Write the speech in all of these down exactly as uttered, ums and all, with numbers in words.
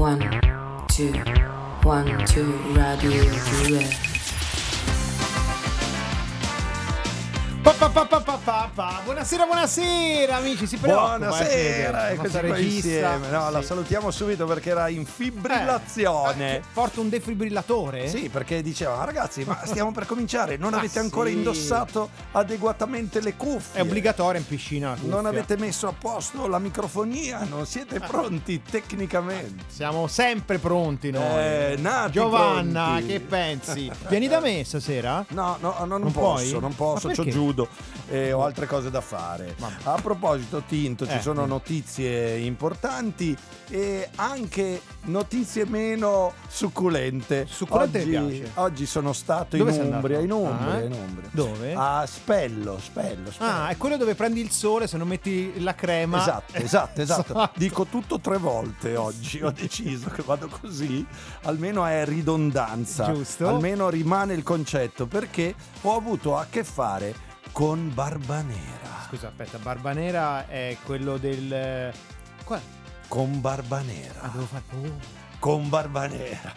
One, two, one, two, radio due. Pa, pa, pa, pa, pa, pa, pa. Buonasera, buonasera amici, si preoccupa. Buonasera, eh, eccoci qua insieme. No, la salutiamo subito perché era in fibrillazione. Eh, porta un defibrillatore? Sì, perché diceva, ragazzi, ma stiamo per cominciare, non Ma avete ancora sì. indossato adeguatamente le cuffie. È obbligatorio in piscina la cuffia. Non avete messo a posto la microfonia, non siete pronti tecnicamente. Siamo sempre pronti noi. Eh, nati Giovanna, pronti. che pensi? Vieni da me stasera? No, no, no, non, Non posso, puoi? non posso, Ma c'ho perché? judo e ho altre cose da fare. Vabbè. A proposito, Tinto, ci Eh. sono notizie importanti e anche notizie meno succulente. Succulente oggi, mi piace. oggi sono stato Dove in sei Umbria, in andato? Umbria, Ah. in Umbria. Dove? A Spello, Spello, Spello. Ah, è quello dove prendi il sole se non metti la crema. Esatto, esatto, esatto. Esatto. Dico tutto tre volte oggi. Ho deciso che vado così, almeno è ridondanza. Giusto. Almeno rimane il concetto, perché ho avuto a che fare con Barbanera. Scusa, aspetta, Barbanera è quello del... Qual? Con Barbanera. Ah, devo fare... Oh. Con Barbanera.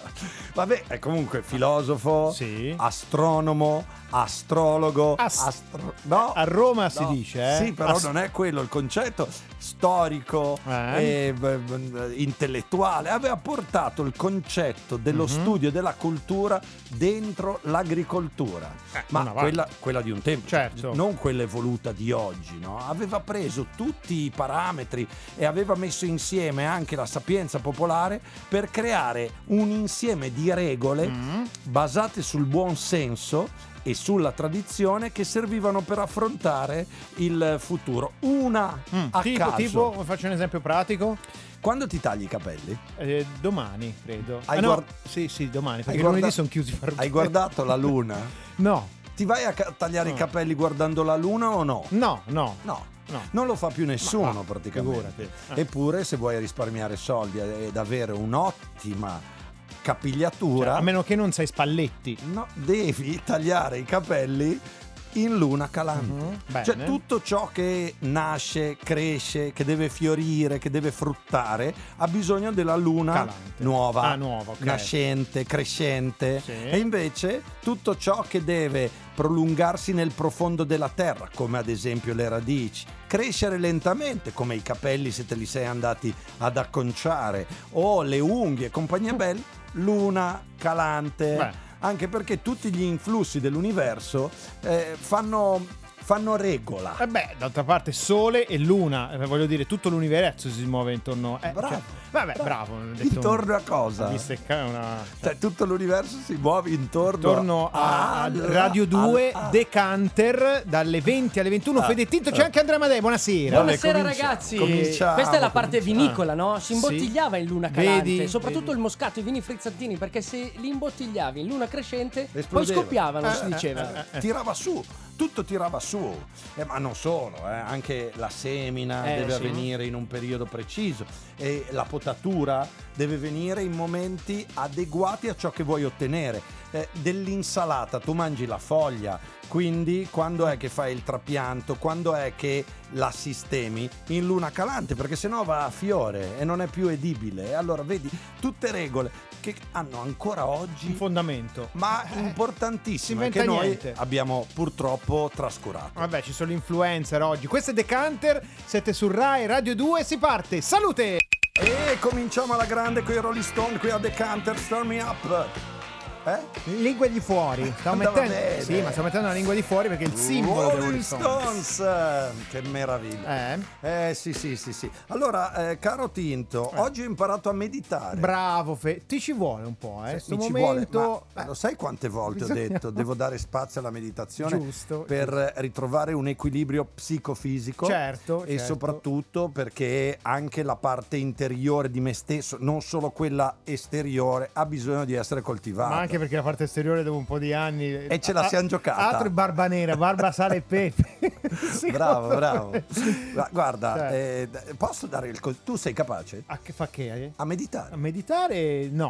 Vabbè, è comunque filosofo, Sì. astronomo, astrologo. Ast- astro- no, A Roma si no. dice, eh? Sì, però Ast- non è quello il concetto. Storico, Eh? e, b- b- intellettuale. Aveva portato il concetto dello Mhm. studio della cultura dentro l'agricoltura. Eh, Ma non avanti. quella, quella di un tempo, Certo. non quella evoluta di oggi, no? Aveva preso tutti i parametri e aveva messo insieme anche la sapienza popolare per creare un insieme di regole Mm. basate sul buon senso e sulla tradizione che servivano per affrontare il futuro. Una Mm. a Tipo, caso. tipo, faccio un esempio pratico. Quando ti tagli i capelli, Eh, domani, credo. Hai Ah, no, guard- sì, sì, domani, perché Hai lunedì guarda- sono chiusi per hai guardato la luna? No, Ti vai a ca- tagliare No. i capelli guardando la luna o no? no, no. No. No. Non lo fa più nessuno, Ma va, praticamente. figurati. Eh. Eppure, se vuoi risparmiare soldi ed avere un'ottima capigliatura, Cioè, a meno che non sei Spalletti. no, devi tagliare i capelli in luna calante. Mhm, bene. Cioè tutto ciò che nasce, cresce, che deve fiorire, che deve fruttare, ha bisogno della luna Calante. nuova, Ah, nuova, ok. nascente, crescente. Sì. E invece tutto ciò che deve prolungarsi nel profondo della terra, come ad esempio le radici, crescere lentamente, come i capelli se te li sei andati ad acconciare, o le unghie, compagnia bella, luna calante. Beh. Anche perché tutti gli influssi dell'universo eh, fanno, fanno regola. Eh beh, d'altra parte Sole e Luna, eh, voglio dire, tutto l'universo si muove intorno. Eh, Bravo, cioè, vabbè, bravo. bravo. ho detto- Intorno a cosa? Mi secca una... Cioè, tutto l'universo si muove intorno, Intorno a, a al- Radio due, al- Decanter, dalle venti alle ventuno. Ah, Fede Tinto, c'è ah. anche Andrea Amadei, buonasera. Vabbè, Buonasera comincia- ragazzi, cominciamo, questa è la parte cominciamo. vinicola, no? Si imbottigliava in luna calante, Vedi, soprattutto vedi. il moscato, i vini frizzantini, perché se li imbottigliavi in luna crescente, poi Esplodeva. scoppiavano, Eh, si eh, diceva. eh, eh. Tirava su, tutto tirava su. Eh, ma non solo, eh, anche la semina Eh, deve sì. avvenire in un periodo preciso e la potatura deve venire in momenti adeguati a ciò che vuoi ottenere. Eh, dell'insalata tu mangi la foglia, quindi quando è che fai il trapianto, quando è che la sistemi in luna calante, perché sennò va a fiore e non è più edibile. E allora vedi, tutte regole che hanno ancora oggi Un fondamento. ma Eh, importantissime, si che inventa noi niente. abbiamo purtroppo trascurato. Vabbè, ci sono gli influencer oggi. Questo è Decanter, siete su Rai Radio due, si parte. Salute! E cominciamo alla grande con i Rolling Stone qui a Decanter, Start Me Up. Eh? Lingua di fuori. Stavo Andava mettendo... bene. Sì, ma stavo mettendo la lingua di fuori perché è il simbolo dei Rolling Rolling Stones. Stones. Che meraviglia. Eh? Eh sì sì sì sì. Allora, eh, caro Tinto, oggi ho imparato a meditare. Bravo, Fe. Ti ci vuole un po', eh? Sto Mi ci momento... vuole, ma eh, lo sai quante volte bisogna- ho detto devo dare spazio alla meditazione Giusto, per giusto. ritrovare un equilibrio psicofisico, Certo, e certo. soprattutto perché anche la parte interiore di me stesso, non solo quella esteriore, ha bisogno di essere coltivata. Ma anche perché la parte esteriore dopo un po' di anni E ce la siamo giocata. Altro è barba nera, barba sale e pepe. Bravo, Secondo bravo. me. Gu- Guarda, Cioè. eh, d- posso dare il co- tu sei capace A che fa che? eh? a meditare? A meditare no.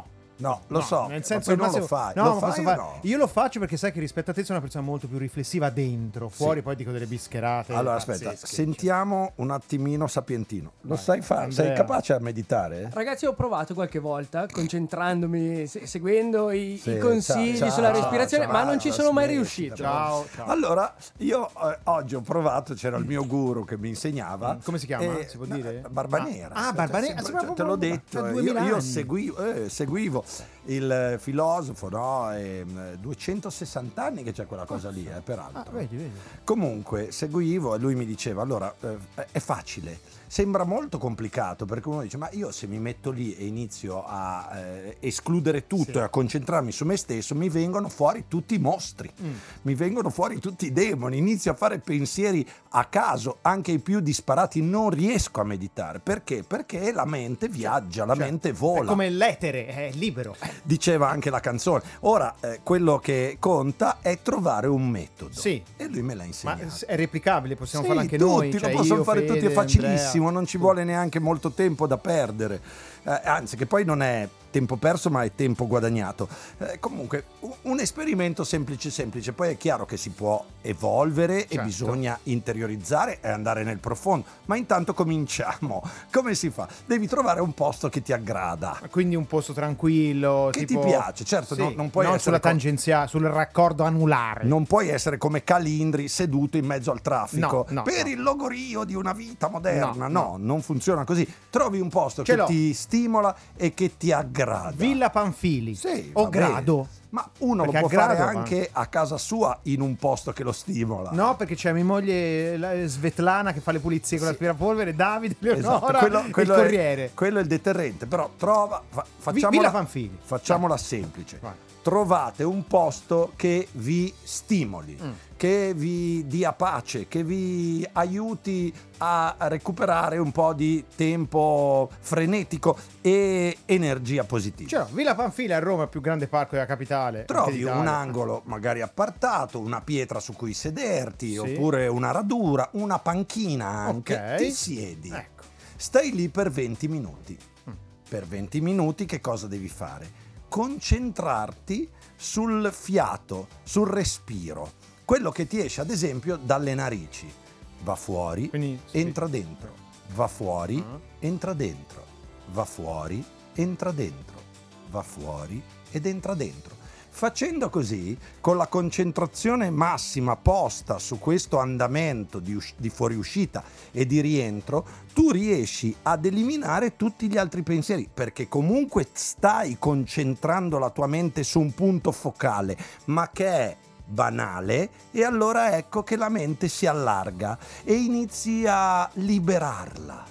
No, lo No, so, nel ma senso poi non al lo massimo- fai. no, Lo ma fai posso o fare- no? Io lo faccio perché sai che rispetto a te sono una persona molto più riflessiva dentro, fuori poi dico delle bischerate. Allora aspetta, pazzesche, cioè. sentiamo un attimino Sapientino. Lo sai fare? Sei Andrea. capace a meditare? Ragazzi, ho provato qualche volta, concentrandomi, se- seguendo i, Sì, i consigli ciao, sulla ciao, respirazione, ciao, ma non ci ciao, sono mai smettila. riuscito. Ciao, ciao. Allora, io eh, oggi ho provato, c'era il mio guru che mi insegnava. Come si chiama? eh, Si può no, dire? Barbanera. Ah, ah, Barbanera. Cioè, Ah, sempre- te l'ho proprio- detto. tra eh, duemila Io, io anni. seguivo, eh, seguivo il eh, filosofo, no? ehm, duecentosessanta anni che c'è quella cosa lì, eh, peraltro. Ah, vedi, vedi. Comunque seguivo e lui mi diceva allora eh, è facile, sembra molto complicato perché uno dice ma io se mi metto lì e inizio a eh, escludere tutto Sì. e a concentrarmi su me stesso mi vengono fuori tutti i mostri, Mm. mi vengono fuori tutti i demoni, inizio a fare pensieri a caso, anche i più disparati, non riesco a meditare. Perché? Perché la mente viaggia, la Cioè, mente vola. È come l'etere, è libero. Diceva anche la canzone. Ora, eh, quello che conta è trovare un metodo. Sì. E lui me l'ha Ma insegnato. è replicabile, possiamo Sì, farlo anche tutti, noi. lo cioè possono io, fare tutti, Fede, è facilissimo, Andrea. non ci Sì. vuole neanche molto tempo da perdere. Eh, anzi, che poi non è tempo perso, ma è tempo guadagnato. Eh, comunque, un, un esperimento semplice semplice, poi è chiaro che si può evolvere e Certo. bisogna interiorizzare e andare nel profondo. Ma intanto cominciamo. Come si fa? Devi trovare un posto che ti aggrada. Quindi un posto tranquillo. Che tipo- ti piace, certo, Sì, non- non puoi essere sulla co- tangenziale, sul raccordo anulare. Non puoi essere come Calindri seduto in mezzo al traffico No, no, per no. il logorio di una vita moderna. No, No, non funziona così. Trovi un posto Ce che l'ho. ti stimola e che ti aggrada. Villa Panfili. Sì, o va bene. grado. Ma uno Perché lo può a fare grado, anche a casa sua in un posto che lo stimola. No, perché c'è mia moglie la- Svetlana che fa le pulizie con Sì. l'aspirapolvere, Davide, Leonora, Esatto, quello, quello il è- corriere. quello è il deterrente. Però trova, fa- facciamola, Villa Panfili. facciamola semplice. Vai. Trovate un posto che vi stimoli, Mm. che vi dia pace, che vi aiuti a recuperare un po' di tempo frenetico e energia positiva. Cioè, Villa Panfili a Roma, il più grande parco della capitale. anche Trovi d'Italia. un angolo magari appartato, una pietra su cui sederti, Sì. oppure una radura, una panchina anche, Ok. ti siedi. Ecco. Stai lì per venti minuti. Mm. Per venti minuti che cosa devi fare? Concentrarti sul fiato, sul respiro. Quello che ti esce ad esempio dalle narici. Va fuori, Quindi, sì. entra dentro. Va fuori, Ah. entra dentro. Va fuori, entra dentro. Va fuori ed entra dentro. Facendo così, con la concentrazione massima posta su questo andamento di, us- di fuoriuscita e di rientro, tu riesci ad eliminare tutti gli altri pensieri, perché comunque stai concentrando la tua mente su un punto focale, ma che è banale, e allora ecco che la mente si allarga e inizi a liberarla.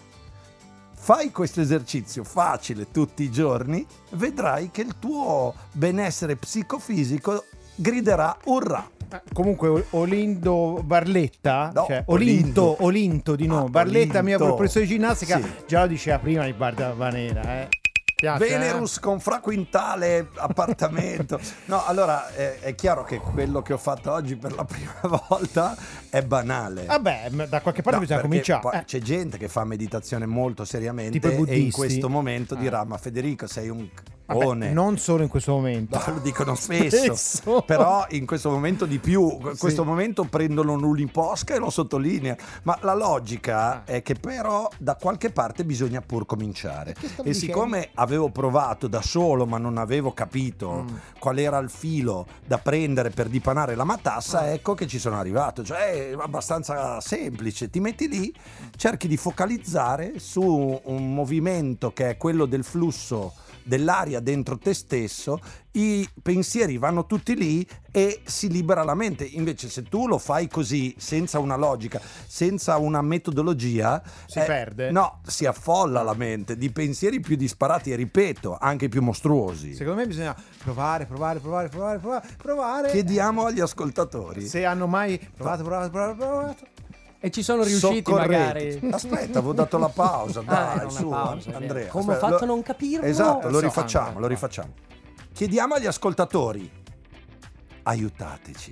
Fai questo esercizio facile tutti i giorni, vedrai che il tuo benessere psicofisico griderà urrà. Eh, Comunque O- Olindo Barletta, No, cioè Olinto, Olindo. Olinto di nuovo. Ah, Barletta, mio Olinto. professore di ginnastica, Sì. già lo diceva prima di Barbanera, eh. Piace, Venerus con fraquintale appartamento. No, allora eh, è chiaro che quello che ho fatto oggi per la prima volta è banale. eh? Vabbè, ma da qualche parte No, bisogna perché cominciare. poi Eh. c'è gente che fa meditazione molto seriamente Tipo i e in buddisti. questo momento Eh. dirà ma Federico sei un Vabbè, cone. non solo in questo momento. No, lo dicono spesso, Spesso. però in questo momento di più, in Sì. questo momento prendono l'uniposca e lo sottolineano, ma la logica Ah. è che però da qualche parte bisogna pur cominciare Che stavo e dicendo? siccome avevo provato da solo ma non avevo capito Mm. qual era il filo da prendere per dipanare la matassa, Ah. ecco che ci sono arrivato, cioè è abbastanza semplice, ti metti lì, cerchi di focalizzare su un movimento che è quello del flusso dell'aria dentro te stesso, i pensieri vanno tutti lì e si libera la mente. Invece se tu lo fai così, senza una logica, senza una metodologia, Si eh, perde? no, si affolla la mente di pensieri più disparati e ripeto, anche più mostruosi. Secondo me bisogna provare, provare, provare, provare, provare, provare. Chiediamo agli ascoltatori. Se hanno mai provato, provato, provato, provato. E ci sono riusciti Soccorrete. magari. Aspetta, avevo dato la pausa, Ah, dai, era una su, pausa, è vero. Andrea. Come ho aspetta, fatto a lo- non capirlo? Esatto, lo So, rifacciamo, Andrea, lo rifacciamo. Chiediamo agli ascoltatori, aiutateci.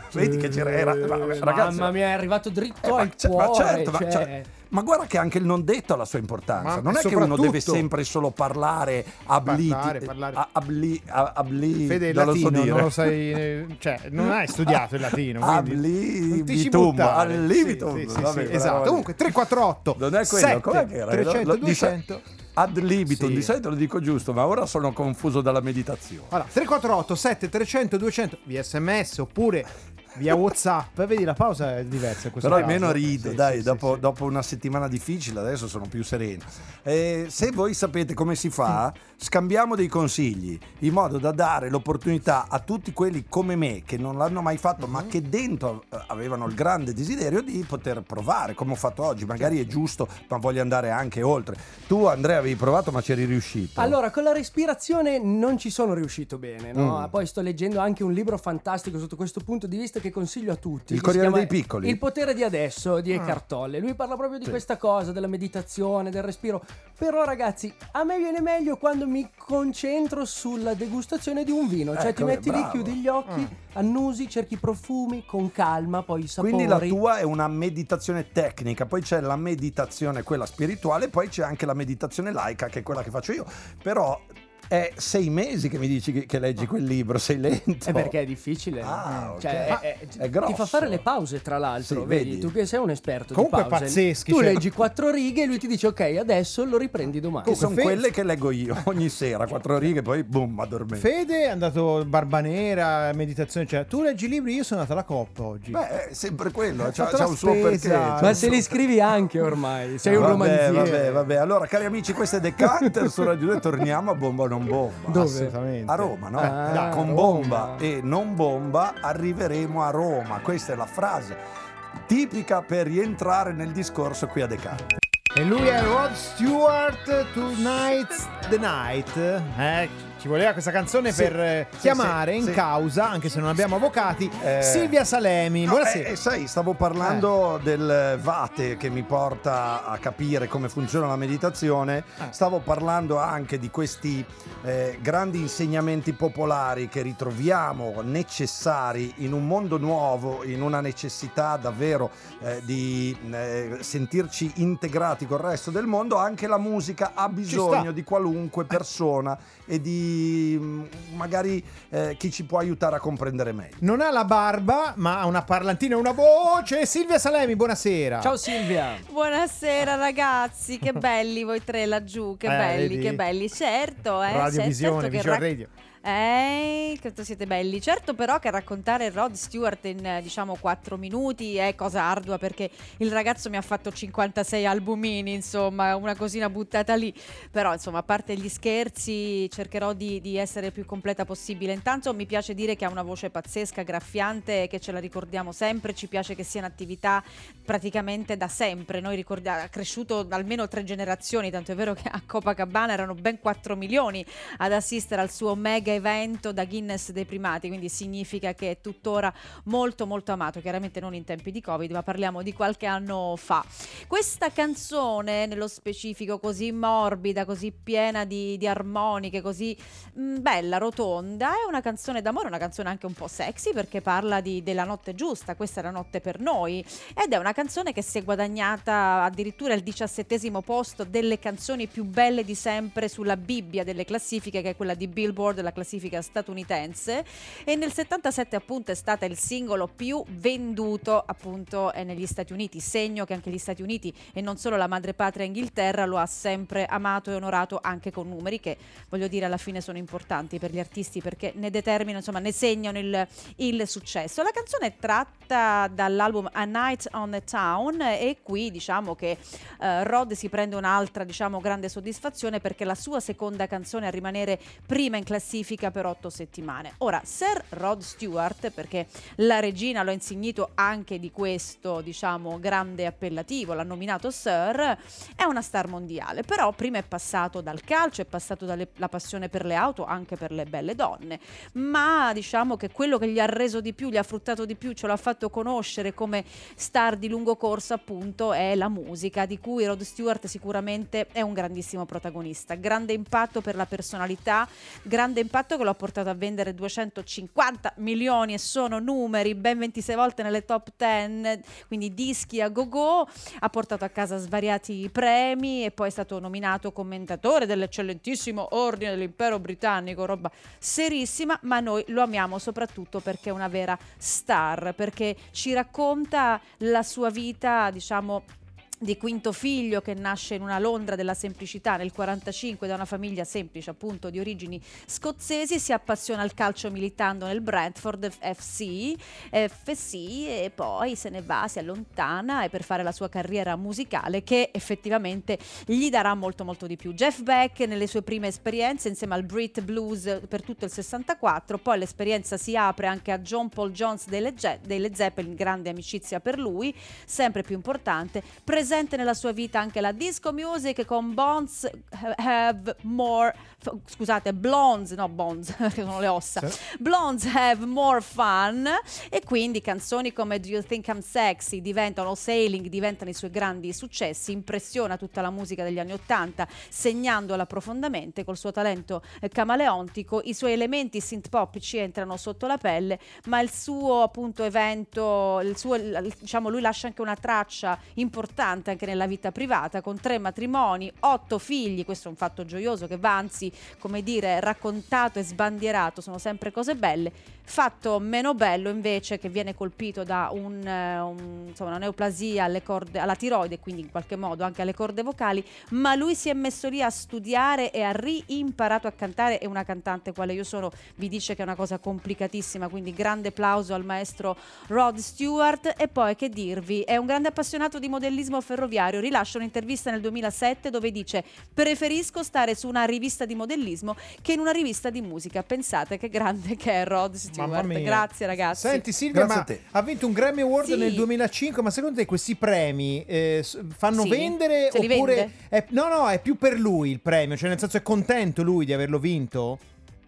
Vedi che c'era, era, ma, ragazzi, Mamma mia, è arrivato dritto eh, ma, al cioè, ma cuore. certo, ma, cioè. cioè, ma guarda che anche il non detto ha la sua importanza. Ma Non è che uno soprattutto- deve sempre solo parlare abliti, Parlare, parlare. a- abli, a- abli, Fede, il non lo so latino dire. non lo sai, eh, cioè non hai studiato il latino, quindi non ti ci Ablibitum, buttare. al Sì, libitum. sì, sì, Vabbè, sì, quella esatto. roba Comunque lì. tre quattro otto Non è quello, com'è che era? trecento Lo- di so- duecento. Ad libitum, Sì. di solito lo dico giusto, ma ora sono confuso dalla meditazione. Allora, tre quattro otto sette trecento duecento via sms oppure via WhatsApp. Vedi, la pausa è diversa in questo Però caso. almeno rido, Sì, dai, sì, dopo, sì, dopo una settimana difficile adesso sono più sereno. Eh, se voi sapete come si fa, scambiamo dei consigli in modo da dare l'opportunità a tutti quelli come me che non l'hanno mai fatto, ma che dentro eh, avevano il grande desiderio di poter provare, come ho fatto oggi. Magari è giusto, ma voglio andare anche oltre. Tu, Andrea, avevi provato, ma c'eri riuscito. Allora, con la respirazione non ci sono riuscito bene, no? Mm. Poi sto leggendo anche un libro fantastico sotto questo punto di vista che consiglio a tutti. Il che si Corriere chiama dei Piccoli. Il potere di adesso di Eckhart Tolle. Lui parla proprio di Sì. questa cosa, della meditazione, del respiro. Però ragazzi, a me viene meglio quando mi concentro sulla degustazione di un vino. Cioè Ecco, ti metti lì, bravo. chiudi gli occhi, annusi, cerchi i profumi con calma, poi i sapori. Quindi la tua è una meditazione tecnica, poi c'è la meditazione quella spirituale, poi c'è anche la meditazione laica che è quella che faccio io. Però è sei mesi che mi dici che, che leggi quel libro, sei lento. È perché è difficile. Ah, ok. Cioè, Ma è- è grosso. Ti fa fare le pause, tra l'altro. Sì, vedi, vedi. tu che sei un esperto Comunque di pause. pazzeschi, Tu cioè- leggi quattro righe e lui ti dice ok, adesso lo riprendi domani. Che sono Fe- quelle che leggo io ogni sera, quattro righe, poi boom, addormento. Fede è andato Barba Nera, meditazione, cioè tu leggi libri, io sono andata alla Coppa oggi. Beh, è sempre quello, c'ha, fatto c'ha la un suo spesa. perché. c'ha Ma un se suo- li scrivi anche ormai, sei un vabbè, romanziere. Vabbè, vabbè. Allora, cari amici, questo è Decanter su Radio due, torniamo a Bomba o non Bomba. Dove? Assolutamente. A Roma, no? Ah, Da- con Roma. bomba e non bomba arriveremo a Roma. Questa è la frase tipica per rientrare nel discorso qui a Decanter. E lui è Rod Stewart, Tonight's the Night. Eh, ci voleva questa canzone Sì, per eh, sì, chiamare sì, in sì. causa, anche se non abbiamo avvocati, Eh, Silvia Salemi. No, Buonasera. eh, eh, sai, stavo parlando del Vate che mi porta a capire come funziona la meditazione. Ah. Stavo parlando anche di questi eh, grandi insegnamenti popolari che ritroviamo necessari in un mondo nuovo, in una necessità davvero eh, di eh, sentirci integrati col resto del mondo. Anche la musica ha bisogno sta. di qualunque persona e di mh, magari eh, chi ci può aiutare a comprendere meglio. Non ha la barba, ma ha una parlantina e una voce. Silvia Salemi, buonasera. Ciao Silvia. Buonasera ragazzi, che belli voi tre laggiù, che Eh, belli, vedi? che belli, certo, eh, Radiovisione, certo che Visual rac- Radio. Eh, quanto siete belli. Certo però che raccontare Rod Stewart in eh, diciamo quattro minuti è cosa ardua, perché il ragazzo mi ha fatto cinquantasei albumini, insomma, una cosina buttata lì. Però insomma, a parte gli scherzi, cercherò di, di essere il più completa possibile. Intanto mi piace dire che ha una voce pazzesca, graffiante, che ce la ricordiamo sempre. Ci piace che sia in attività praticamente da sempre. Noi ricordiamo, ha cresciuto almeno tre generazioni, tanto è vero che a Copacabana erano ben quattro milioni ad assistere al suo mega evento da Guinness dei primati, quindi significa che è tuttora molto molto amato, chiaramente non in tempi di Covid, ma parliamo di qualche anno fa. Questa canzone nello specifico, così morbida, così piena di, di armoniche, così mh, bella, rotonda, è una canzone d'amore, una canzone anche un po' sexy, perché parla di, della notte giusta. Questa è la notte per noi, ed è una canzone che si è guadagnata addirittura il diciassettesimo posto delle canzoni più belle di sempre sulla Bibbia delle classifiche, che è quella di Billboard, la classifica statunitense, e nel settantasette appunto è stata il singolo più venduto appunto eh, negli Stati Uniti, segno che anche gli Stati Uniti e non solo la madrepatria Inghilterra lo ha sempre amato e onorato, anche con numeri che, voglio dire, alla fine sono importanti per gli artisti, perché ne determinano, insomma ne segnano il, il successo. La canzone è tratta dall'album A Night on the Town, e qui diciamo che eh, Rod si prende un'altra, diciamo, grande soddisfazione, perché la sua seconda canzone a rimanere prima in classifica per otto settimane. Ora, Sir Rod Stewart, perché la regina lo ha insignito anche di questo, diciamo, grande appellativo, l'ha nominato Sir, è una star mondiale, però prima è passato dal calcio, è passato dalla passione per le auto, anche per le belle donne, ma diciamo che quello che gli ha reso di più, gli ha fruttato di più, ce l'ha fatto conoscere come star di lungo corso appunto, è la musica, di cui Rod Stewart sicuramente è un grandissimo protagonista. Grande impatto per la personalità, grande impatto impatto che lo ha portato a vendere duecentocinquanta milioni, e sono numeri, ben ventisei volte nelle top dieci, quindi dischi a go-go, ha portato a casa svariati premi e poi è stato nominato commentatore dell'eccellentissimo Ordine dell'Impero Britannico, roba serissima, ma noi lo amiamo soprattutto perché è una vera star, perché ci racconta la sua vita, diciamo, di quinto figlio che nasce in una Londra della semplicità nel quarantacinque da una famiglia semplice, appunto di origini scozzesi. Si appassiona al calcio militando nel Brentford F C, F C e poi se ne va, si allontana e per fare la sua carriera musicale che effettivamente gli darà molto molto di più. Jeff Beck nelle sue prime esperienze insieme al Brit Blues per tutto il sessantaquattro, poi l'esperienza si apre anche a John Paul Jones dei Led, dei Led Zeppelin, grande amicizia per lui, sempre più importante. Presente nella sua vita anche la disco music con Bonds Have More, scusate, Blondes, no Bonds, perché sono le ossa, sì. Blondes Have More Fun, e quindi canzoni come Do You Think I'm Sexy diventano, Sailing diventano i suoi grandi successi. Impressiona tutta la musica degli anni ottanta segnandola profondamente col suo talento camaleontico. I suoi elementi synth pop ci entrano sotto la pelle, ma il suo appunto evento, il suo, diciamo, lui lascia anche una traccia importante anche nella vita privata, con tre matrimoni, otto figli. Questo è un fatto gioioso che va anzi, come dire, raccontato e sbandierato, sono sempre cose belle. Fatto meno bello invece che viene colpito da un, un, insomma, una neoplasia alle corde, alla tiroide, quindi in qualche modo anche alle corde vocali, ma lui si è messo lì a studiare e ha rimparato a cantare, e una cantante quale io sono vi dice che è una cosa complicatissima, quindi grande applauso al maestro Rod Stewart. E poi che dirvi, è un grande appassionato di modellismo ferroviario. Rilascia un'intervista nel duemilasette dove dice: preferisco stare su una rivista di modellismo che in una rivista di musica. Pensate che grande che è Rod Stewart. Grazie ragazzi. Senti Silvia, Grazie ma a te. ha vinto un Grammy Award Sì. nel duemilacinque, ma secondo te questi premi eh, s- fanno Sì. vendere Se li oppure vende? è, no no è più per lui il premio, cioè nel senso è contento lui di averlo vinto?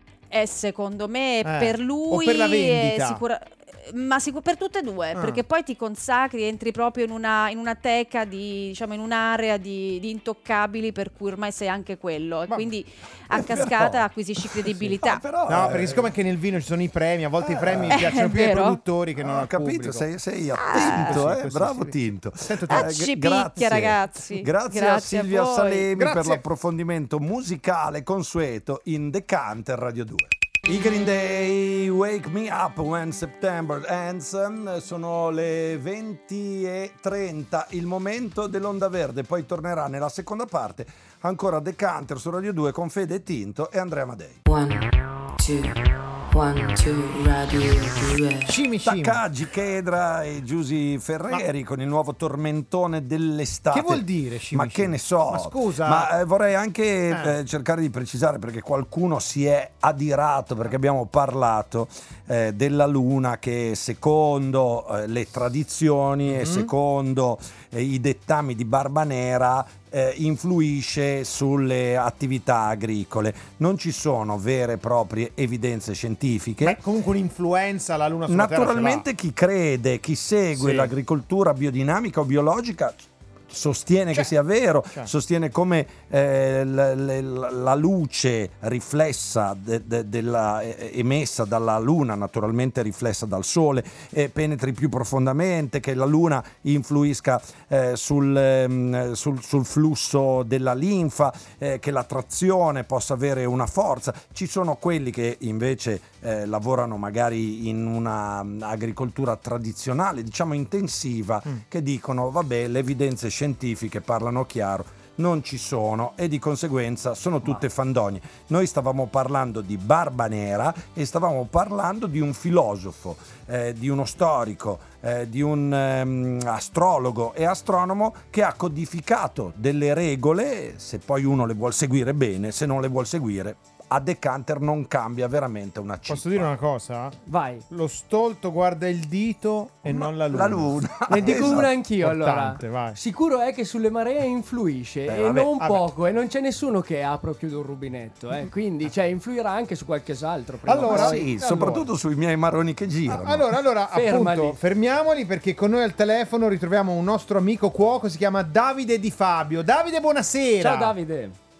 E secondo me Eh, per lui o per la è vendita? sicura- ma sicur- per tutte e due, Ah. perché poi ti consacri, entri proprio in una, in una teca di, diciamo, in un'area di, di intoccabili, per cui ormai sei anche quello, e Ma- quindi a cascata però- acquisisci credibilità. Ah, però, No, eh, perché siccome anche nel vino ci sono i premi, a volte i premi Eh, piacciono è più ai vero. produttori che non ho al capito, pubblico. sei, sei Ah, attento, sì, eh? così, bravo sì. Tinto. Sento te. Eh, Ah, ci g- picchia, ragazzi. Grazie, Grazie a a Silvia voi. Salemi Grazie. per l'approfondimento musicale consueto in Decanter Radio due. I Green Day, Wake Me Up When September Ends. Sono le venti e trenta, il momento dell'Onda Verde, poi tornerà nella seconda parte ancora Decanter su Radio due con Fede Tinto e Andrea Amadei. One, two, one, two, Radio due. Cimi cimi. Taccaggi, Chedra e Giusy Ferreri con il nuovo tormentone dell'estate. Che vuol dire cimi Ma cimi? che ne so. Ma scusa. Ma eh, vorrei anche Eh. eh, cercare di precisare, perché qualcuno si è adirato perché abbiamo parlato eh, della luna che secondo eh, le tradizioni Mm-hmm. e secondo eh, i dettami di Barbanera eh, influisce sulle attività agricole. Non ci sono vere e proprie evidenze scientifiche. Beh, comunque un'influenza la luna sulla Naturalmente chi crede, chi segue Sì. l'agricoltura biodinamica o biologica sostiene Cioè, che sia vero, cioè. sostiene come eh, l- l- la luce riflessa de- de- della, eh, emessa dalla luna, naturalmente riflessa dal sole, eh, penetri più profondamente, che la luna influisca eh, sul, ehm, sul, sul flusso della linfa, eh, che la trazione possa avere una forza. Ci sono quelli che invece eh, lavorano magari in una mm, agricoltura tradizionale, diciamo intensiva, Mm. che dicono vabbè, le evidenze scientifiche parlano chiaro, non ci sono, e di conseguenza sono tutte fandonie. Noi stavamo parlando di Barbanera e stavamo parlando di un filosofo, eh, di uno storico, eh, di un ehm, astrologo e astronomo che ha codificato delle regole, se poi uno le vuol seguire bene, se non le vuol seguire a Decanter non cambia veramente una cifra. Posso dire una cosa? Vai. Lo stolto guarda il dito e Ma- non la luna. La luna. Ne dico Esatto. una anch'io allora. Importante, vai. Sicuro è che sulle maree influisce Eh, e vabbè, non vabbè. poco, e non c'è nessuno che apre o chiude un rubinetto, eh. Quindi cioè influirà anche su qualcos'altro. prima o Allora- poi. Sì, allora. soprattutto sui miei maroni che girano. Allora, allora Fermali. appunto, fermiamoli perché con noi al telefono ritroviamo un nostro amico cuoco, si chiama Davide Di Fabio. Davide, buonasera. Ciao Davide.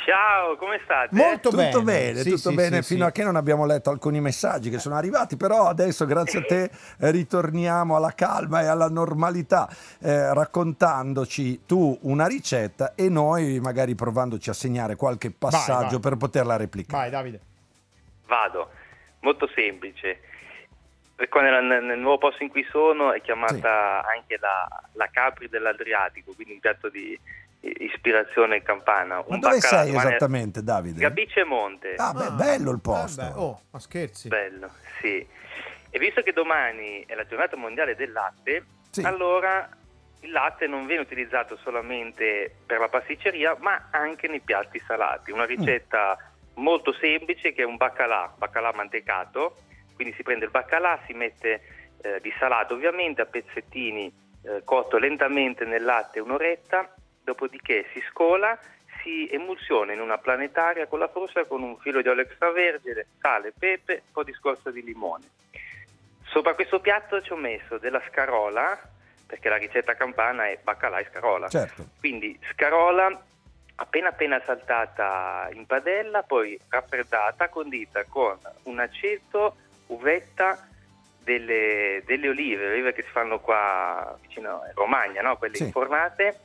Ciao, come state? Molto Tutto bene, bene, Sì, tutto sì, bene sì, fino sì. a che non abbiamo letto alcuni messaggi che sono arrivati, però adesso grazie a te eh, ritorniamo alla calma e alla normalità, eh, raccontandoci tu una ricetta e noi magari provandoci a segnare qualche passaggio vai. per poterla replicare. Vai Davide. Vado, molto semplice. Qua nel, nel nuovo posto in cui sono è chiamata anche la, la Capri dell'Adriatico, quindi un piatto di ispirazione campana. Ma un dove baccalà, sei rimane- esattamente, Davide? Gabice Monte. Ah, beh, bello il posto. Vabbè, oh, ma scherzi. Bello, sì. E visto che domani è la giornata mondiale del latte, Sì. allora il latte non viene utilizzato solamente per la pasticceria, ma anche nei piatti salati. Una ricetta molto semplice che è un baccalà, baccalà mantecato. Quindi si prende il baccalà, si mette eh, di salato ovviamente a pezzettini eh, cotto lentamente nel latte un'oretta, dopodiché si scola, si emulsiona in una planetaria con la frusta con un filo di olio extravergine, sale, pepe, un po' di scorza di limone. Sopra questo piatto ci ho messo della scarola, perché la ricetta campana è baccalà e scarola. Certo. Quindi scarola appena appena saltata in padella, poi raffreddata, condita con un aceto, uvetta, delle, delle olive, olive che si fanno qua vicino a Romagna, no? Quelle Sì. infornate,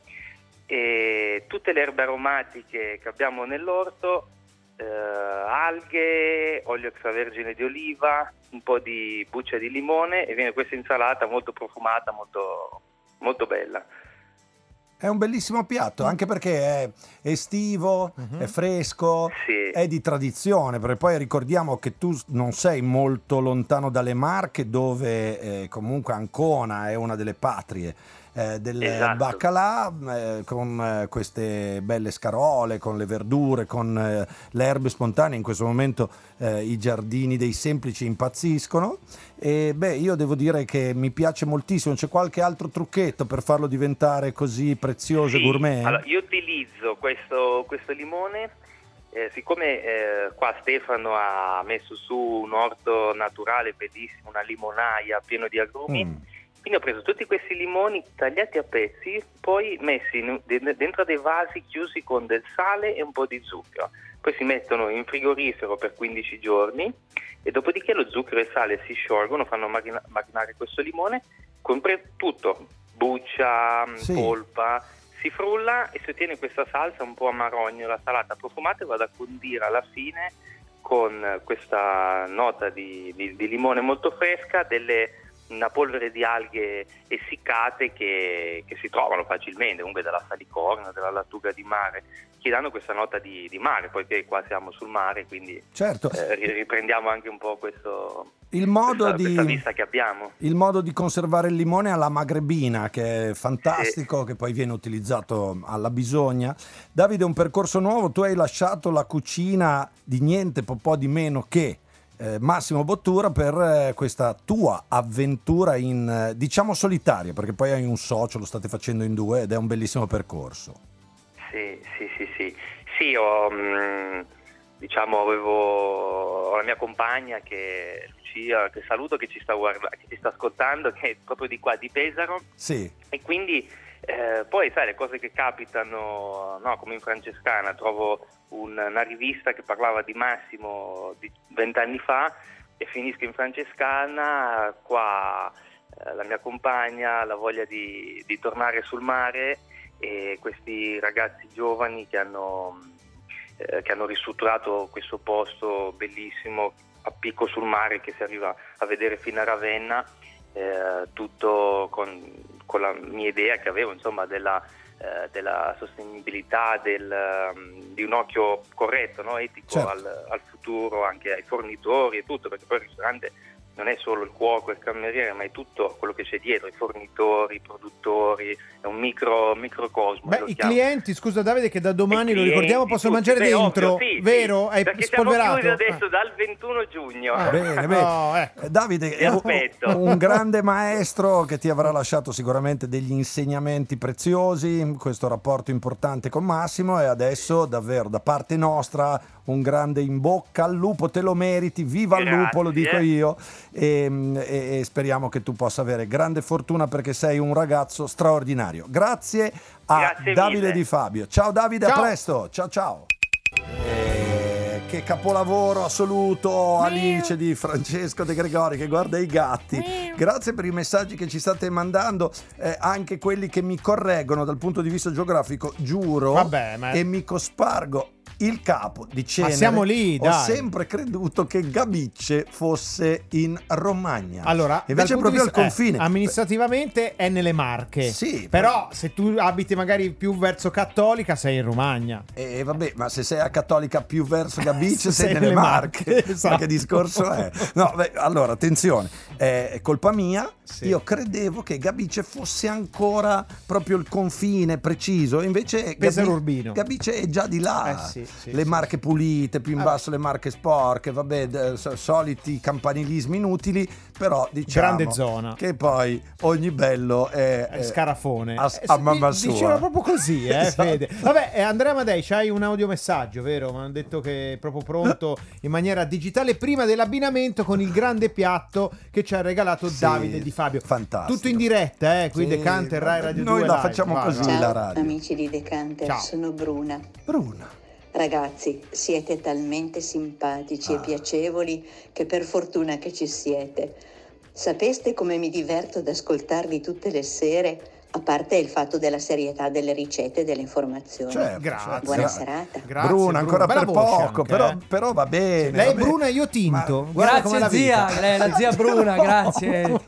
e tutte le erbe aromatiche che abbiamo nell'orto, eh, alghe, olio extravergine di oliva, un po' di buccia di limone e viene questa insalata molto profumata, molto, molto bella. È un bellissimo piatto, anche perché è estivo, è fresco, Sì. è di tradizione, perché poi ricordiamo che tu non sei molto lontano dalle Marche, dove eh, comunque Ancona è una delle patrie eh, del Esatto. baccalà, eh, con eh, queste belle scarole, con le verdure, con eh, le erbe spontanee. In questo momento eh, i giardini dei semplici impazziscono. E beh, io devo dire che mi piace moltissimo. C'è qualche altro trucchetto per farlo diventare così prezioso e Sì, gourmet? allora, io utilizzo questo, questo limone, eh, siccome eh, qua Stefano ha messo su un orto naturale bellissimo, una limonaia pieno di agrumi, Mm. quindi ho preso tutti questi limoni tagliati a pezzi, poi messi in- de- dentro dei vasi chiusi con del sale e un po' di zucchero. Poi si mettono in frigorifero per quindici giorni e dopodiché lo zucchero e il sale si sciolgono, fanno marina- marinare questo limone, compre tutto, buccia, Sì. polpa, si frulla e si ottiene questa salsa un po' amarognola, salata, profumata, e vado a condire alla fine con questa nota di, di- di limone molto fresca, delle, una polvere di alghe essiccate che, che si trovano facilmente, comunque dalla salicorna, dalla lattuga di mare, che danno questa nota di, di mare, poiché qua siamo sul mare, quindi Certo, eh, ri- riprendiamo anche un po' questo, il modo, questa, questa di, vista che abbiamo. il modo di conservare il limone alla magrebina, che è fantastico, che poi viene utilizzato alla bisogna. Davide, un percorso nuovo, tu hai lasciato la cucina di niente po' po' di meno che eh, Massimo Bottura per eh, questa tua avventura in, eh, diciamo, solitaria, perché poi hai un socio, lo state facendo in due ed è un bellissimo percorso. Sì, sì, sì, sì. Sì, ho, mh, diciamo, avevo ho la mia compagna che è Lucia, che saluto, che ci sta guarda- che ci sta ascoltando, che è proprio di qua, di Pesaro, Sì, e quindi eh, poi sai le cose che capitano, no, come in Francescana, trovo un- una rivista che parlava di Massimo di vent'anni fa e finisco in Francescana, qua eh, la mia compagna ha la voglia di, di tornare sul mare e questi ragazzi giovani che hanno, eh, che hanno ristrutturato questo posto bellissimo a picco sul mare che si arriva a vedere fino a Ravenna, eh, tutto con, con la mia idea che avevo, insomma, della, eh, della sostenibilità, del, um, di un occhio corretto, no? Etico, Certo. al, al futuro, anche ai fornitori e tutto, perché poi il ristorante non è solo il cuoco e il cameriere, ma è tutto quello che c'è dietro, i fornitori, i produttori, è un micro microcosmo. Beh, lo i chiamo. clienti, scusa Davide, che da domani I lo ricordiamo clienti, possono tutti. mangiare Beh, dentro, ovvio, sì, vero? sì, Hai perché spolverato? siamo chiusi adesso Ah. dal ventuno giugno. Ah. bene, bene. No, ecco. Eh, Davide Ti è un, aspetto. un grande maestro che ti avrà lasciato sicuramente degli insegnamenti preziosi in questo rapporto importante con Massimo, e adesso davvero da parte nostra un grande in bocca al lupo, te lo meriti, viva il Grazie. lupo, lo dico io, e, e- e speriamo che tu possa avere grande fortuna perché sei un ragazzo straordinario. Grazie a Grazie Davide mille. Di Fabio. Ciao Davide, Ciao. a presto, ciao ciao. Eh, che capolavoro assoluto, Alice di Francesco De Gregori, che guarda i gatti. Grazie per i messaggi che ci state mandando, eh, anche quelli che mi correggono dal punto di vista geografico, giuro. Vabbè, ma- e mi cospargo il capo di Cenere. siamo lì, Ho dai. sempre creduto che Gabice fosse in Romagna. Allora, invece è dal punto proprio di al vista- confine. eh, amministrativamente è nelle Marche. Sì, Però se tu abiti magari più verso Cattolica sei in Romagna. E vabbè, ma se sei a Cattolica più verso Gabice sei, Sei nelle nelle Marche. Marche, esatto. Ma che discorso è? No, beh, allora, attenzione, è è colpa mia. Sì. Io credevo che Gabice fosse ancora proprio il confine preciso, invece Pesaro Gabi- Urbino. Gabice è già di là. Eh sì, sì, le sì, Marche pulite, più in Ah, basso le Marche sporche, vabbè, d- so- soliti campanilismi inutili, però diciamo Grande zona. che poi ogni bello è, È Scarafone. a, Eh, a sì, mamma di- sua. Diceva proprio così, eh, Esatto. Fede. Vabbè, eh, Andrea Amadei, c'hai un audiomessaggio, vero? Mi hanno detto che è proprio pronto in maniera digitale prima dell'abbinamento con il grande piatto che ci ha regalato Sì, Davide Di Fabio. fantastico. Tutto in diretta, eh, qui Sì, Decanter, Rai Radio noi due la live. facciamo Vai, così. vai. la Ciao radio. amici di Decanter, Ciao. sono Bruna. Bruna. Ragazzi, siete talmente simpatici Ah. e piacevoli che per fortuna che ci siete. Sapeste come mi diverto ad ascoltarvi tutte le sere, a parte il fatto della serietà delle ricette e delle informazioni. Certo, Grazie. certo. Buona Gra- serata. Grazie, Bruna, ancora Bella per voce poco, anche, però, eh. però va bene. Lei va è bene. Bruna e io tinto. Ma- Guarda com'è Grazie la zia, vita. lei è la zia Bruna, grazie.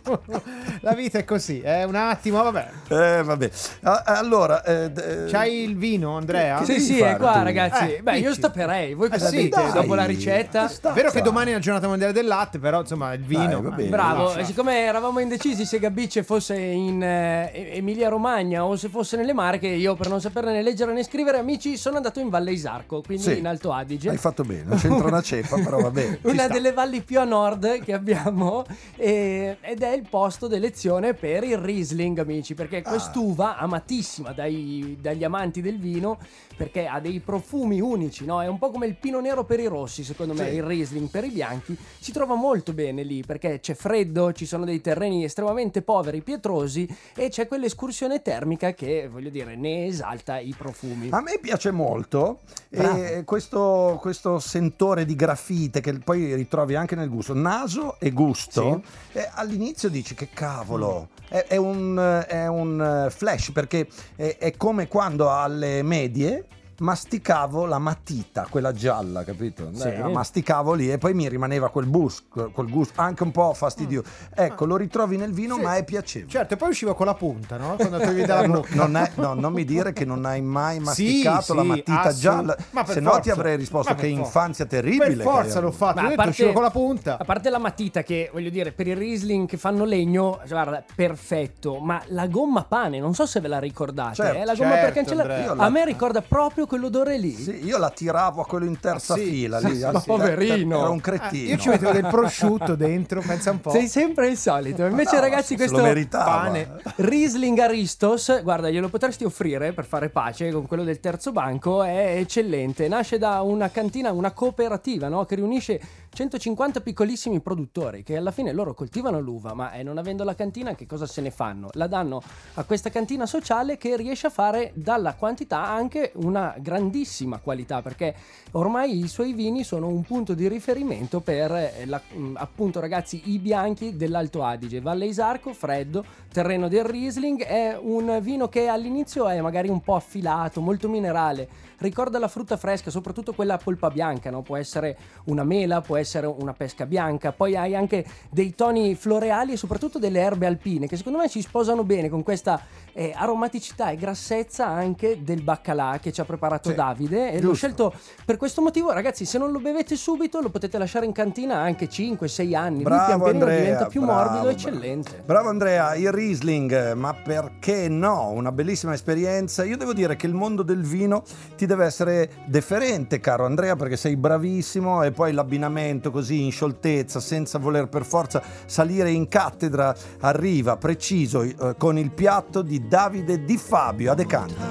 La vita è così, è un attimo, vabbè. Eh, vabbè. Ah, allora, eh, d- eh, C'hai il vino, Andrea? Che Sì, devi sì, fare è qua, tu? ragazzi. Eh, Beh, io dici. stapperei. Voi cosa Eh sì, dite? dai. Dopo la ricetta? Sta- È vero che Sta. domani è la giornata mondiale del latte, però insomma il vino. Dai, va bene. Bravo, lascia. e siccome eravamo indecisi se Gabice fosse in eh, Emilia Romagna o se fosse nelle Marche, io per non saperne né leggere né scrivere, amici, sono andato in Valle Isarco, quindi Sì. in Alto Adige. Hai fatto bene, non c'entra una ceppa, però va bene. Ci Una sta. delle valli più a nord che abbiamo, e- ed è il posto d'elezione per il Riesling, amici, perché quest'uva amatissima dai- dagli amanti del vino, perché ha dei profumi unici, no? È un po' come il Pino Nero per i rossi, secondo me, Sì. il Riesling per i bianchi. Si trova molto bene lì, perché c'è freddo, ci sono dei terreni estremamente poveri, pietrosi, e c'è quell'escursione termica che, voglio dire, ne esalta i profumi. A me piace molto Bravo. e questo, questo sentore di grafite che poi ritrovi anche nel gusto, naso e gusto. E all'inizio dici che cavolo, è, è un, è un flash, perché è, è come quando alle medie masticavo la matita, quella gialla, capito? Sì. Eh, masticavo lì e poi mi rimaneva quel bus, quel gusto anche un po' fastidioso. Ecco, lo ritrovi nel vino, Sì. ma è piacevole. Certo, e poi usciva con la punta, no? Quando togli dalla No, bocca. non, è- no, non mi dire che non hai mai Sì, masticato la sì, matita assolut- gialla, ma per se no ti forza. avrei risposto Ma per che forza. infanzia terribile. Per che forza hai l'ho avuto. fatto, Ma io ho a detto parte- uscivo con la punta. A parte la matita che, voglio dire, per il Riesling che fanno legno, cioè, guarda, perfetto, ma la gomma pane, non so se ve la ricordate, Certo, eh, la gomma certo, per cancellare, Andrea. Io la- a me ricorda proprio quell'odore lì. Sì, io la tiravo a quello in terza Ah, sì, fila sì, lì, sì, ah, sì. Poverino. era un Ah, cretino. io ci mettevo del prosciutto dentro, pensa un po'. Sei sempre il solito. Invece, No, ragazzi, se questo lo meritava. pane. Riesling Aristos, guarda, glielo potresti offrire per fare pace con quello del terzo banco, è eccellente. Nasce da una cantina, una cooperativa, no? Che riunisce centocinquanta piccolissimi produttori che alla fine loro coltivano l'uva, ma eh, non avendo la cantina che cosa se ne fanno? La danno a questa cantina sociale che riesce a fare dalla quantità anche una grandissima qualità, perché ormai i suoi vini sono un punto di riferimento per eh, la- mh, appunto, ragazzi, i bianchi dell'Alto Adige. Valle Isarco, freddo, terreno del Riesling, è un vino che all'inizio è magari un po' affilato, molto minerale, ricorda la frutta fresca, soprattutto quella a polpa bianca, no? Può essere una mela, può essere una pesca bianca, poi hai anche dei toni floreali e soprattutto delle erbe alpine che secondo me si sposano bene con questa eh, aromaticità e grassezza anche del baccalà che ci ha preparato Sì, Davide, e l'ho giusto. scelto per questo motivo. Ragazzi, se non lo bevete subito lo potete lasciare in cantina anche cinque sei anni. Bravo, lui pian pianino Andrea, diventa più bravo, morbido, bravo. eccellente. Bravo Andrea, il Riesling, ma perché no? Una bellissima esperienza. Io devo dire che il mondo del vino ti deve essere deferente, caro Andrea, perché sei bravissimo, e poi l'abbinamento così in scioltezza, senza voler per forza salire in cattedra, arriva preciso eh, con il piatto di Davide Di Fabio a Decanter.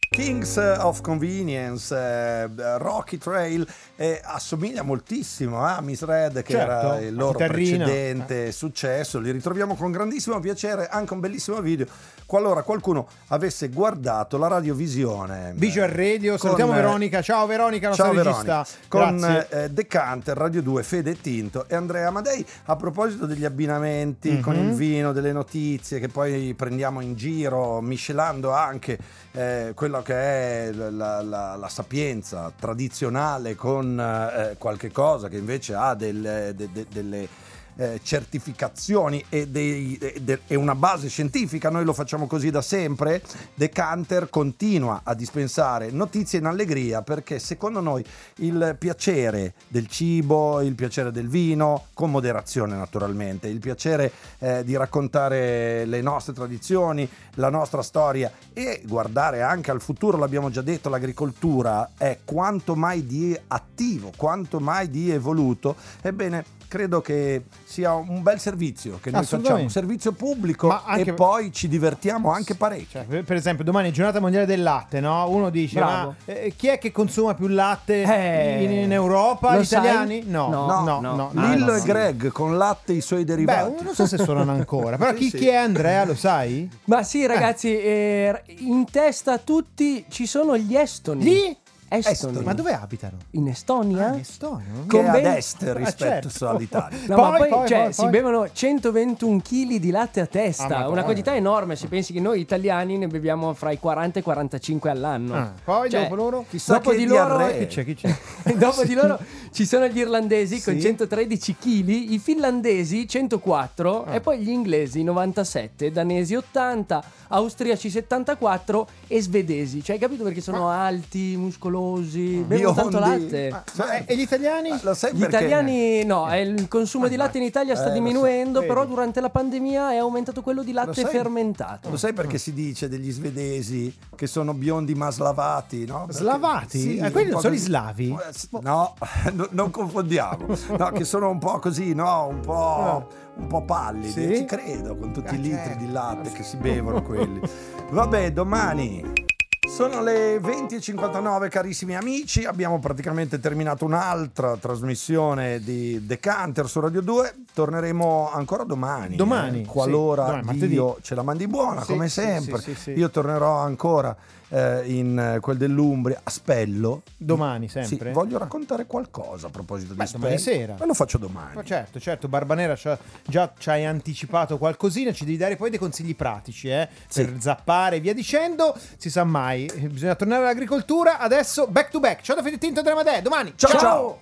Kings of Convenience, eh, Rocky Trail, eh, assomiglia moltissimo a Misread, che Certo, era il loro chitarrina. precedente successo. Li ritroviamo con grandissimo piacere, anche un bellissimo video qualora qualcuno avesse guardato la radiovisione. Visual Radio, con, salutiamo eh, Veronica. Ciao Veronica, nostra Ciao regista. Veronica, con Grazie. eh, Decanter, Radio due, Fede Tinto e Andrea Amadei. A proposito degli abbinamenti Mhm. con il vino, delle notizie che poi prendiamo in giro, miscelando anche eh, quello che è la, la- la sapienza tradizionale con eh, qualche cosa che invece ha del- de- de- delle eh, certificazioni e, dei- e de- e una base scientifica. Noi lo facciamo così da sempre. Decanter continua a dispensare notizie in allegria, perché secondo noi il piacere del cibo, il piacere del vino, con moderazione naturalmente, il piacere eh, di raccontare le nostre tradizioni, la nostra storia e guardare anche al futuro, l'abbiamo già detto, l'agricoltura è quanto mai di attivo, quanto mai di evoluto. Ebbene, credo che sia un bel servizio che noi facciamo, un Assolutamente. servizio pubblico, Ma anche- e poi ci divertiamo anche parecchio. Cioè, per per esempio, domani è giornata mondiale del latte, no? Uno dice: Bravo. ma eh, chi è che consuma più latte Eh, in, in Europa? lo Gli sai? italiani? No, No, no, no, no. no. no, Lillo no, e no. Greg con latte e i suoi Beh, derivati. non so se suonano ancora, però Sì, chi, sì. chi è Andrea, lo sai? Ma sì, ragazzi, eh, in testa a tutti ci sono gli estoni. Lì? Estoni. Ma dove abitano? In Estonia? Ah, in Estonia. non- Che è con ad ben- est rispetto certo. all'Italia. No, Poi, ma poi, poi, cioè, poi, si poi. bevono centoventuno chili di latte a Ah, testa, Madonna. una quantità enorme. Se pensi che noi italiani ne beviamo fra i quaranta e i quarantacinque all'anno. Ah, poi Cioè, dopo loro? Chissà dopo che di loro, diarrea. Chi c'è? Chi c'è? dopo di loro ci sono gli irlandesi con Sì. centotredici chili, i finlandesi centoquattro Ah. e poi gli inglesi novantasette, danesi ottanta, austriaci settantaquattro e svedesi. Cioè, hai capito perché sono alti, muscolosi, bevono tanto Biondi. latte. Ma- ma- e gli italiani? Ma lo sai Gli perché? italiani no, eh, il consumo di latte in Italia sta Eh, lo so, diminuendo, vedi. però durante la pandemia è aumentato quello di latte sai? fermentato. Lo sai perché si dice degli svedesi che sono biondi ma slavati, no? Perché- Slavati? Sì, Eh, quelli un non po' sono così. gli slavi? Eh, s- No, no, non confondiamo. No, che sono un po' così, no? Un po', un po' pallidi. Sì? Ci credo, con tutti Ah, i litri certo. di latte che si bevono quelli. Vabbè, domani. Sono le venti e cinquantanove, carissimi amici, abbiamo praticamente terminato un'altra trasmissione di Decanter su Radio due, torneremo ancora domani. Domani, eh, qualora sì, domani, martedì. Dio ce la mandi buona, Sì, come sì, sempre. sì, sì, sì. Io tornerò ancora eh, in eh, quel dell'Umbria, a Spello. Domani Sì, sempre? voglio raccontare qualcosa a proposito Beh, di domani Spello. sera. Ma lo faccio domani. Ma certo, certo, Barbanera c'ha- già ci hai anticipato qualcosina, ci devi dare poi dei consigli pratici, eh, Sì. per zappare e via dicendo, si sa mai, eh, bisogna tornare all'agricoltura, adesso back to back, ciao da Fede Tinto e Andrea Amadei, domani, Ciao, ciao.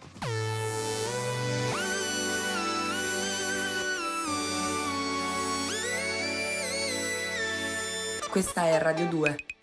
Questa è Radio due.